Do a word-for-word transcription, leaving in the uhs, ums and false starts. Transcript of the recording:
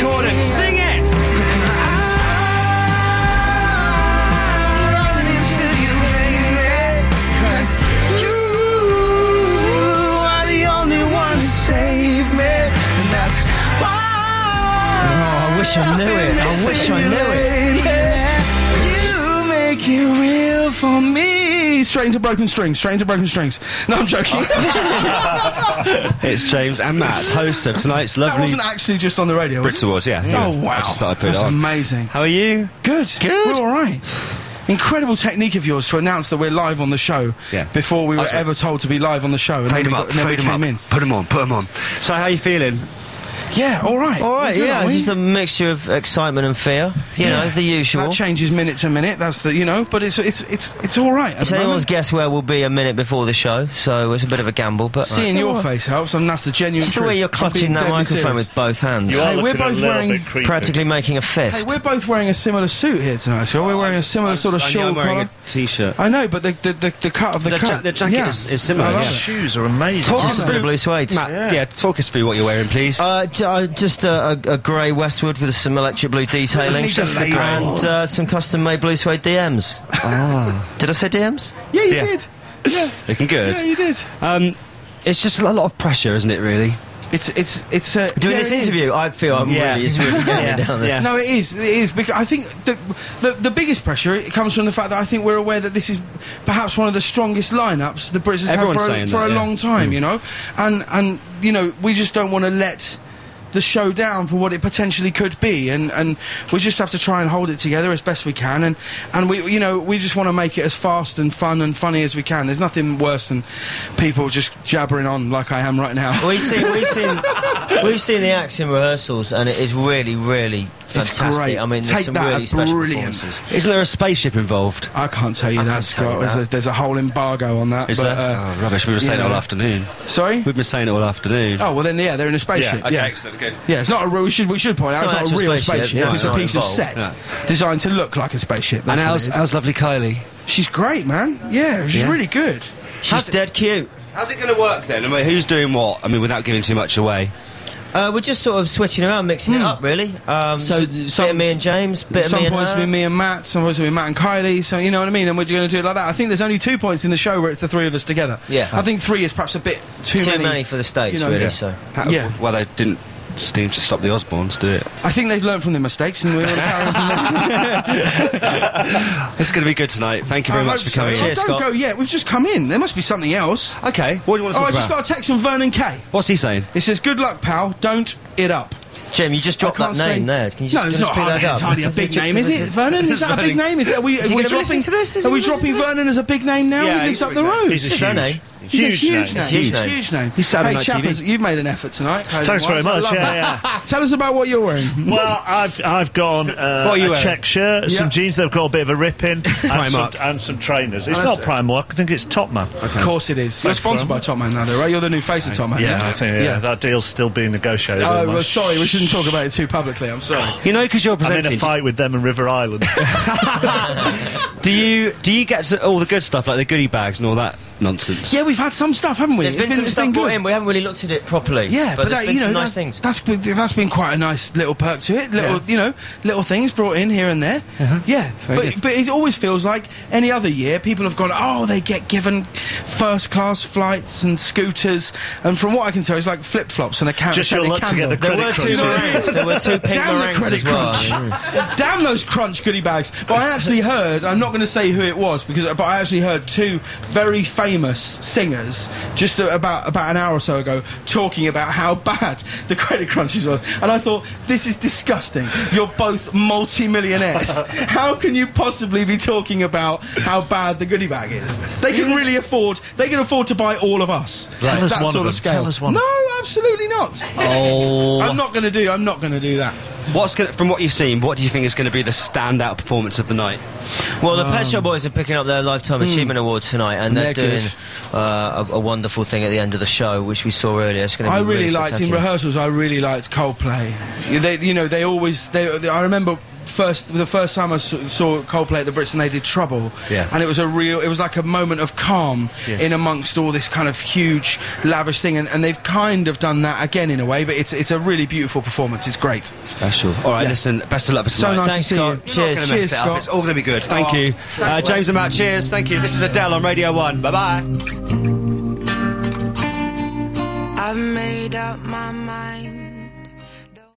Corden, sing it! I wish I knew it. I wish I knew it. You make it real for me. Straight into Broken Strings. Straight into Broken Strings. No, I'm joking. It's James and Matt, hosts of tonight's lovely... That wasn't actually just on the radio, was Brits Awards, yeah. yeah. Oh, wow. I just thought I'd put That's it on. amazing. How are you? Good. Good. We're all right. Incredible technique of yours to announce that we're live on the show Yeah. before we were That's right. ever told to be live on the show. And Fade then them we up, got- and then we fade them came up. in. Put them on, put them on. So how are you feeling? Yeah, all right. All right, We're good, yeah, aren't it's we? just a mixture of excitement and fear. You know, the usual. That changes minute to minute. That's the, you know, but it's it's it's it's all right. At It's the anyone's moment. guess where we'll be a minute before the show, so it's a bit of a gamble, but... Seeing Right. your All right. face helps, and that's the genuine Just the truth. way you're I'm clutching being that deadly microphone serious. with both hands. You are Hey, we're looking both a little wearing bit creepy. Practically making a Hey, fist. we're both wearing a similar suit here tonight, so we're wearing a similar sort of I know shawl I'm wearing collar. a t-shirt. I know, but the the, the, the cut of the, The cut, ja- the jacket yeah. is- is similar, I love yeah. it. Shoes are amazing. Talk Just us the through- blue suede. Matt, Yeah. yeah. talk us through what you're wearing, please. Uh, j- uh, just a, a, a grey Westwood with some electric blue detailing, Just a grey. and uh, some custom-made blue suede D Ms. Ah, did I say D Ms? Yeah, you Yeah. did. Yeah, Looking good. yeah, you did. Um, it's just a lot of pressure, isn't it, really? It's it's it's uh, Doing yeah, this it is. interview, I feel I'm Yeah. really, it's really getting Yeah. me down this. Yeah. No, it is. It is because I think the, the the biggest pressure it comes from the fact that I think we're aware that this is perhaps one of the strongest lineups the Brits have Everyone's had for, a, saying for that, a yeah. long time. You know, and and you know we just don't want to let the show down for what it potentially could be, and and we just have to try and hold it together as best we can, and and we you know we just want to make it as fast and fun and funny as we can. There's nothing worse than people just jabbering on like I am right now. We've seen, we've seen, we've seen the acts in rehearsals, and it is really, really fantastic. great. I mean, Take there's some that, really special brilliant. performances. Isn't there a spaceship involved? I can't tell you I that, can tell Scott. you There's, that. a, there's a whole embargo on that. Is but, there? Uh, oh, rubbish. We were saying you it all know. afternoon. Sorry. We've been saying it all afternoon. Oh well, then yeah, they're in a spaceship. Yeah, Yeah, excellent, good. Yeah, it's not a real. We should we should point out It's it's, not not a an real actual spaceship, spaceship. yeah, It's a it's piece of not set Yeah. designed to look like a spaceship. That's And what how's, it is. how's lovely Kylie? She's great, man. Yeah, she's Yeah. really good. She's dead cute. How's it going to work then? I mean, who's doing what? I mean, without giving too much away. Uh, we're just sort of switching around, mixing it up, really. Um, So, so, bit some- of me and James, bit of Some me and points her. with me and Matt, some points with Matt and Kylie. So you know what I mean. And we're going to do it like that. I think there's only two points in the show where it's the three of us together. Yeah. I think three is perhaps a bit too, Too many for the stage, you know, really. yeah. So How, Yeah. Well, they didn't seem to stop the Osbournes, do it? I think they've learned from their mistakes, and we're going to carry on from there. It's going to be good tonight. Thank you very I much hope for coming so. in. Cheers, Oh, don't Scott. go yet. We've just come in. There must be something else. Okay, what do you want to Oh, talk I just about? got a text from Vernon Kay. What's he saying? It says, "Good luck, pal. Don't it up." Jim, you just dropped I that can't name say- there. Can you just, no, it's just not pick hardly, that it's up? hardly a big name, is it, Vernon? Is that a big name? Is, it, are we, Is are he we gonna dropping, listen to this? Is are he we gonna dropping listen to this? Vernon as a big name now? Yeah, he lives he's up a the big name. road. He's a It's a huge, name. He's huge, a huge name. name. It's a huge He's a name. huge name. He's sounding hey, like T V. Chappers, you've made an effort tonight. Thanks very I much. love Yeah, that. yeah. Tell us about what you're wearing. Well, I've I've got on uh, What are you a wearing? check shirt, some Yeah. jeans. They've got a bit of a rip in, and some, Primark. and some trainers. It's Oh, not that's- Primark. I think it's Topman. Of course it is. You're Thanks, sponsored by Vernon. Top Man now, though, right? You're the new face of Top Man. Yeah, I think yeah, that deal's still being negotiated. Oh, with my well, sorry, we sh- shouldn't talk about it too publicly. I'm sorry. You know, because you're I'm in presenting. a fight with them in River Island. do you do you get to all the good stuff like the goodie bags and all that nonsense? Yeah, we've had some stuff, haven't we? There's It's been some it's stuff been brought good. in. We haven't really looked at it properly. Yeah, but, but, there's that, been you know, some that's, nice things. that's been, that's been quite a nice little perk to it. Little, you know, little things brought in here and there. Yeah, but good. but it always feels like any other year people have gone, oh, they get given first class flights and scooters, and from what I can tell, it's like flip flops and a can. Just your a luck to get the There credit were two crunch. meringues. There were two pink Damn the meringues credit as well. crunch. Damn those crunch goodie bags. But I actually heard, I'm not going to say who it was, because but I actually heard two very famous singers just a, about about an hour or so ago talking about how bad the credit crunches was, and I thought, this is disgusting. You're both multi-millionaires. How can you possibly be talking about how bad the goodie bag is? They can really afford. They can afford to buy all of us. Tell That's us that one sort of of them. scale. Tell us one. No, absolutely not. Oh. I'm not going to do. I'm not going to do that. What's gonna, from what you've seen, what do you think is going to be the standout performance of the night? Well, the Pet Shop Boys are picking up their Lifetime Achievement Award tonight, and they're, They're doing good. uh, a, a wonderful thing at the end of the show, which we saw earlier. It's going to I be really liked in spectacular. rehearsals. I really liked Coldplay. They, you know, they always. They, they, I remember first the first time I saw, saw Coldplay at the Brits and they did Trouble. Yeah. And it was a real, it was like a moment of calm Yes. in amongst all this kind of huge, lavish thing. And, and they've kind of done that again in a way, but it's it's a really beautiful performance. It's great. Special. All right, Yeah. listen, best of luck for So tonight. nice Thanks, to see Scott. you. Cheers. You're not gonna mess Cheers, it up. Scott. It's all going to be good. Thank Oh, you. thanks, Uh, mate. James and Matt, cheers. Thank you. This is Adele on Radio one. Bye-bye. I've made up my mind.